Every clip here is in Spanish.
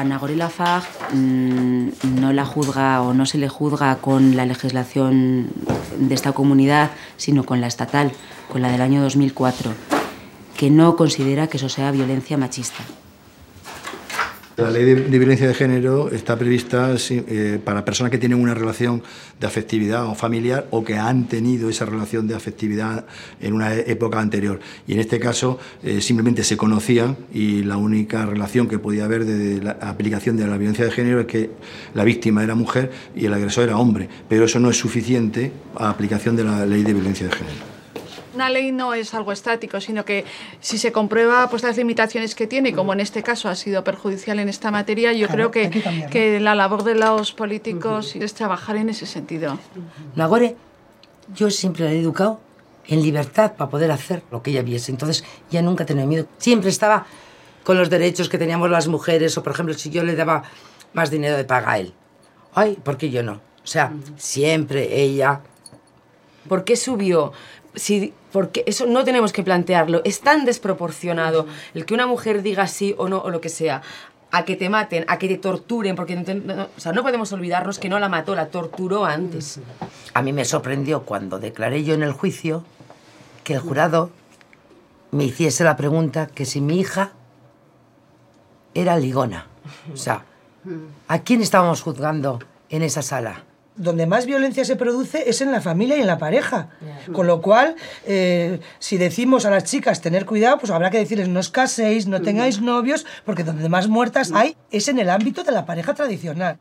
Nagore Lafargue no la juzga o no se le juzga con la legislación de esta comunidad, sino con la estatal, con la del año 2004, que no considera que eso sea violencia machista. La ley de violencia de género está prevista para personas que tienen una relación de afectividad o familiar o que han tenido esa relación de afectividad en una época anterior. Y en este caso simplemente se conocían y la única relación que podía haber de la aplicación de la violencia de género es que la víctima era mujer y el agresor era hombre. Pero eso no es suficiente a la aplicación de la ley de violencia de género. Una ley no es algo estático, sino que si se comprueba pues, las limitaciones que tiene, como en este caso ha sido perjudicial en esta materia, yo creo que la labor de los políticos es trabajar en ese sentido. Nagore, yo siempre la he educado en libertad para poder hacer lo que ella viese. Entonces, ella nunca tenía miedo. Siempre estaba con los derechos que teníamos las mujeres, o por ejemplo, si yo le daba más dinero de paga a él. Ay, ¿por qué yo no? O sea, siempre ella... ¿Por qué subió? Porque eso no tenemos que plantearlo. Es tan desproporcionado el que una mujer diga sí o no o lo que sea, a que te maten, a que te torturen, porque no podemos olvidarnos que no la mató, la torturó antes. A mí me sorprendió cuando declaré yo en el juicio que el jurado me hiciese la pregunta que si mi hija era ligona. O sea, ¿a quién estábamos juzgando en esa sala? Donde más violencia se produce es en la familia y en la pareja. Con lo cual, si decimos a las chicas tener cuidado, pues habrá que decirles no os caséis, no tengáis novios, porque donde más muertas hay es en el ámbito de la pareja tradicional.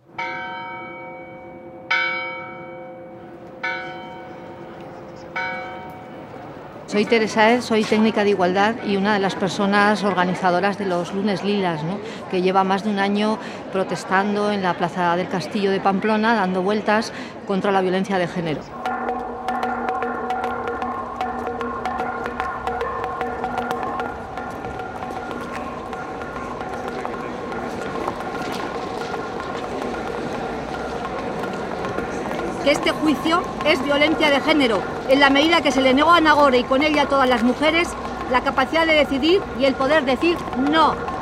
Soy Teresa Ed, soy técnica de igualdad y una de las personas organizadoras de los Lunes Lilas, ¿no? Que lleva más de un año protestando en la Plaza del Castillo de Pamplona, dando vueltas contra la violencia de género. Que este juicio es violencia de género, en la medida que se le negó a Nagore y con ella a todas las mujeres la capacidad de decidir y el poder decir no.